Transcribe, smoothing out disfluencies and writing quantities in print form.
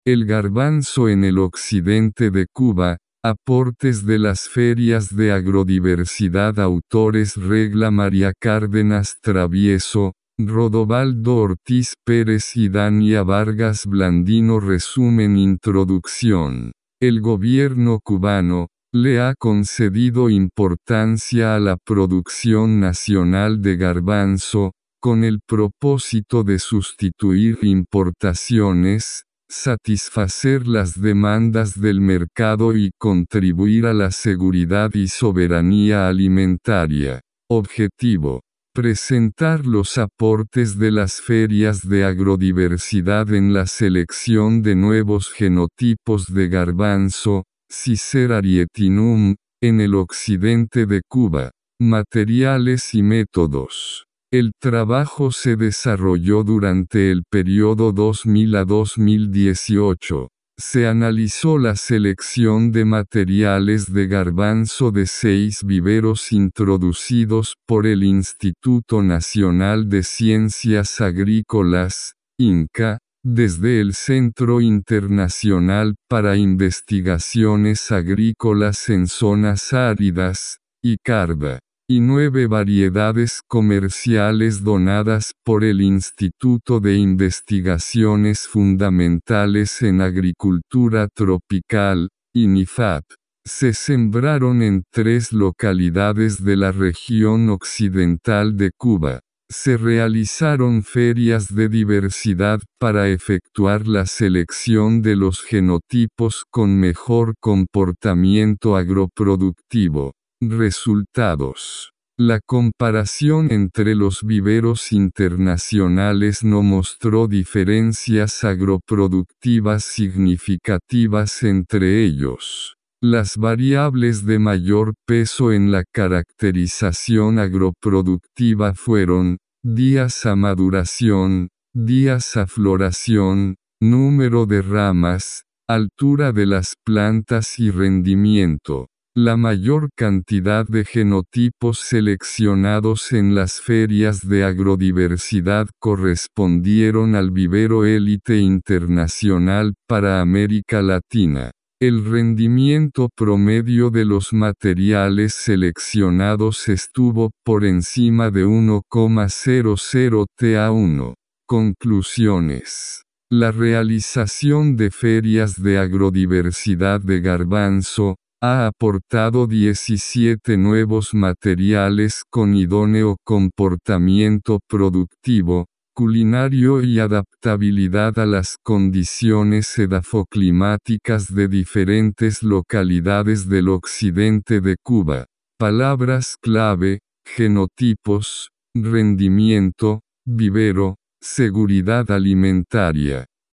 El garbanzo en el occidente de Cuba, aportes de las ferias de agrodiversidad. Autores: Regla María Cárdenas Travieso, Rodovaldo Ortiz Pérez y Dania Vargas Blandino. Resumen. Introducción. El gobierno cubano le ha concedido importancia a la producción nacional de garbanzo, con el propósito de sustituir importaciones, satisfacer las demandas del mercado y contribuir a la seguridad y soberanía alimentaria. Objetivo: presentar los aportes de las ferias de agrodiversidad en la selección de nuevos genotipos de garbanzo, Cicer arietinum, en el occidente de Cuba. Materiales y métodos. El trabajo se desarrolló durante el periodo 2000 a 2018. Se analizó la selección de materiales de garbanzo de 6 viveros introducidos por el Instituto Nacional de Ciencias Agrícolas, INCA, desde el Centro Internacional para Investigaciones Agrícolas en Zonas Áridas, ICARBA, y 9 variedades comerciales donadas por el Instituto de Investigaciones Fundamentales en Agricultura Tropical, INIFAP. Se sembraron en 3 localidades de la región occidental de Cuba. Se realizaron ferias de diversidad para efectuar la selección de los genotipos con mejor comportamiento agroproductivo. Resultados. La comparación entre los viveros internacionales no mostró diferencias agroproductivas significativas entre ellos. Las variables de mayor peso en la caracterización agroproductiva fueron: días a maduración, días a floración, número de ramas, altura de las plantas y rendimiento. La mayor cantidad de genotipos seleccionados en las ferias de agrodiversidad correspondieron al vivero Élite Internacional para América Latina. El rendimiento promedio de los materiales seleccionados estuvo por encima de 1,00 TA1. Conclusiones. La realización de ferias de agrodiversidad de garbanzo ha aportado 17 nuevos materiales con idóneo comportamiento productivo, culinario y adaptabilidad a las condiciones edafoclimáticas de diferentes localidades del occidente de Cuba. Palabras clave: genotipos, rendimiento, vivero, seguridad alimentaria.